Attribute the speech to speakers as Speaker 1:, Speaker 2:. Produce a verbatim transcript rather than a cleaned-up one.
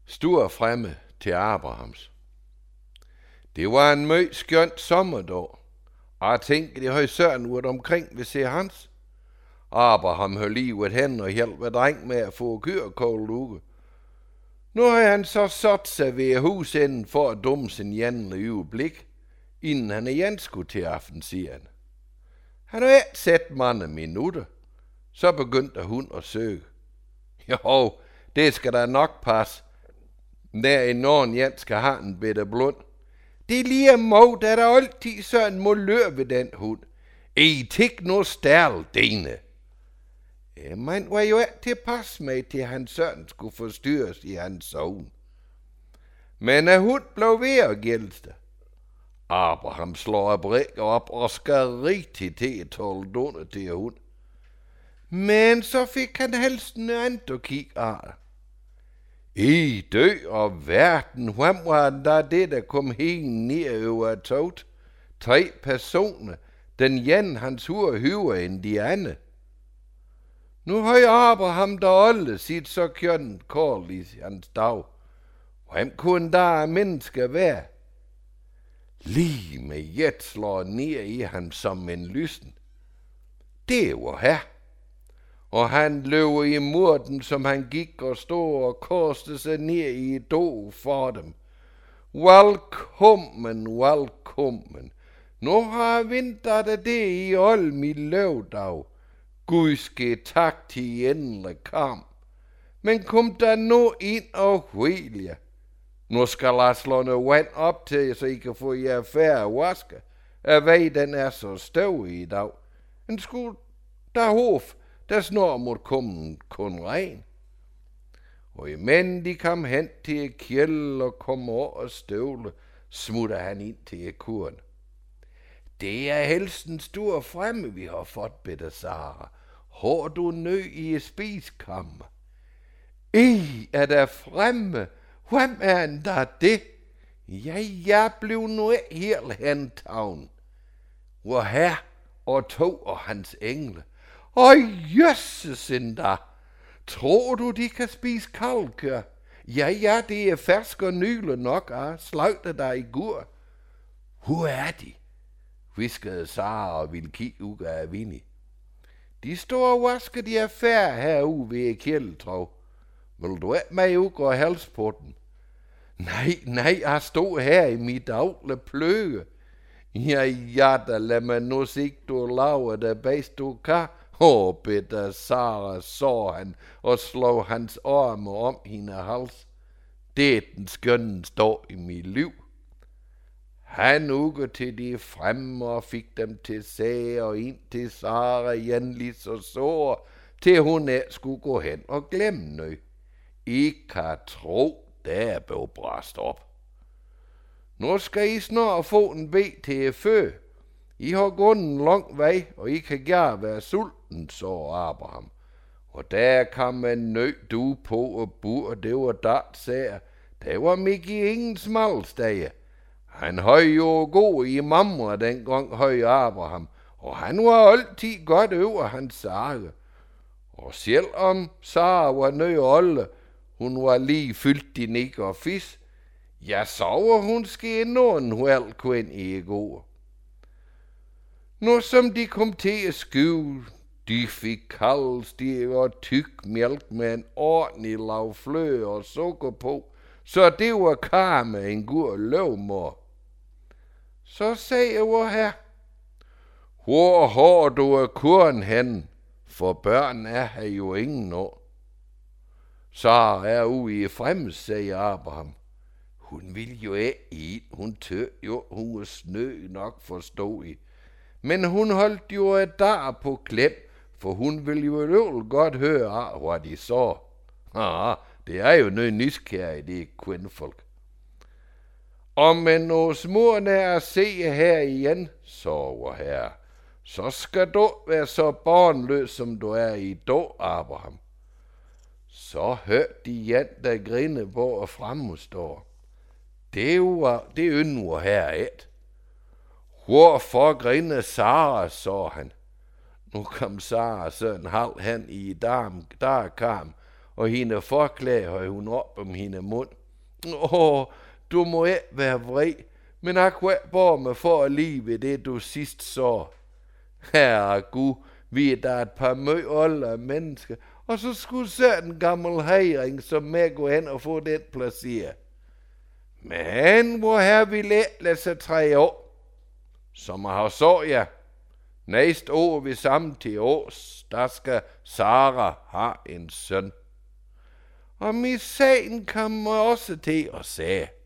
Speaker 1: Stor fremme til Abrahams. Det var en møg skønt sommerdag, og jeg tænkte, det havde søren ude omkring ved se hans. Abraham høll livet hen og hjælpede dreng med at få kørekål uge. Nu har han så sat sig ved husenden for at dumme sin jændelige blik, inden han igen skulle til aften, siger han. Han har ikke set mange minutter. Så begyndte hun at søge. Jo, det skal da nok passe, når en nogen Jens skal have en bitte blund. Det er lige mod, der der altid sådan må løbe ved den hund. I tik nu stærl, dene. Man var jo ikke til pas med, til hans søn skulle forstyrres i hans søvn. Men at hun blev ved at gælste. Abraham slår brækker op og skal rigtig til at tåle dunde til hun. Men så fik han helsten andet at kigge af. I dø og verden, hvem var der det, der kom hen ned over toget? Tre personer, den ene hans hoved høver end de andre. Nu har Abraham da alle sit så kønt kål i hans dag. Hvem kunne der mennesker være? Lige med jet slår ned i ham som en lysten. Det var her. Og han løb imod dem, som han gik og stod og kostede sig ned i et do for dem. Velkommen, velkommen. Nu har jeg vinteret det i all mit løvdag. Gud ske tak til endelig kam. Men kom der nu ind og hvil jer. Nu skal jeg slå noget vand op til, så I kan få jer færre vaske. Jeg ved, den er så støvig i dag. En skulle der hof, der snart måtte komme kun regn. Og imens de kom hen til et kjeld og kom over og støvle, smutter han ind til et kurn. Det er helst en stor fremme, vi har fået, bedre Sara. Har du nø i et spiskammer? I er der fremme. Hvem er en der det? Ja, jeg blev nu ikke helt hentavn. Hvor her og to og hans engle. Og jøsses endda. Tror du, de kan spise kalkør? Ja, ja, det er fersk og nyle nok, ah. Slagte dig i gur. Hvor er de? Hviskede Sara og ville kigge ud af Vinnie. De står og vasker de affære herude ved kjeldetrov. Vil du ikke med ud og hals på den? Nej, nej, jeg stod her i mit dagle pløge. Ja, ja, da lad mig nu se, du laver det bedst du kan. Åh, bedre Sara, så han og slog hans arme om hendes hals. Det er den skønne står i mit liv. Han uge til de fremme og fik dem til sag og ind til Sara igen lige så sår, til hun ikke skulle gå hen og glemme noget. I kan tro, der er blevet brast op. Nu skal I snart få en bed til fø. I har gået en lang vej, og I kan gerne være sulten, så Abraham. Og der kom man nød du på og bur, det var dat sager. Det var Mickey ingen smalstage. Han havde jo god i mamma dengang høj Abraham, og han var altid godt over hans sage. Og selvom Sara var nød alle, hun var lige fyldt i nik og fis, ja, så var hun ske nogen hvalkvind i går. Nu som de kom til at skjule, de fik kaldstiv og tyk mælk med en ordentlig lav flø og sukker på, så det var kar med en god løvmor. Så sagde jeg vor her, hvor har du af korn hen, for børn er her jo ingen år. Sara er ude i frems, sagde Abraham. Hun vil jo ikke eat, hun tør jo, hun var snø nok forstå i. Men hun holdt jo et dar på klem, for hun ville jo løvel godt høre af, hvad de så. Ah, det er jo noget nysgerrig, det er kvindfolk. Og med nogle små nær at se her igen, så var her, så skal du være så barnløs, som du er i dag, Abraham. Så hørte de igen, der grine på og fremstår. Det var det yndre her et. Hvorfor grine Sara, så han. Nu kom Sara så en halv hen i darm, der kam, og hende forklæde havde hun op om hende mund. Åh, du må ikke være vred, men jeg kunne ikke bare med for livet det, du sidst så. Herre Gud, vi er da et par møgolde mennesker, og så skulle sådan en gammel hejring som mig gå hen og få den placeret. Men hvor her vil ikke lade sig tre år. Som jeg har så, ja. Næste år vi sammen til års, der skal Sara have en søn. Og min sagen kommer også til at sige,